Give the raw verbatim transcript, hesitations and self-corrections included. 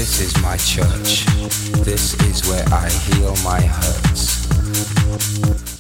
This is my church. This is where I heal my hurts.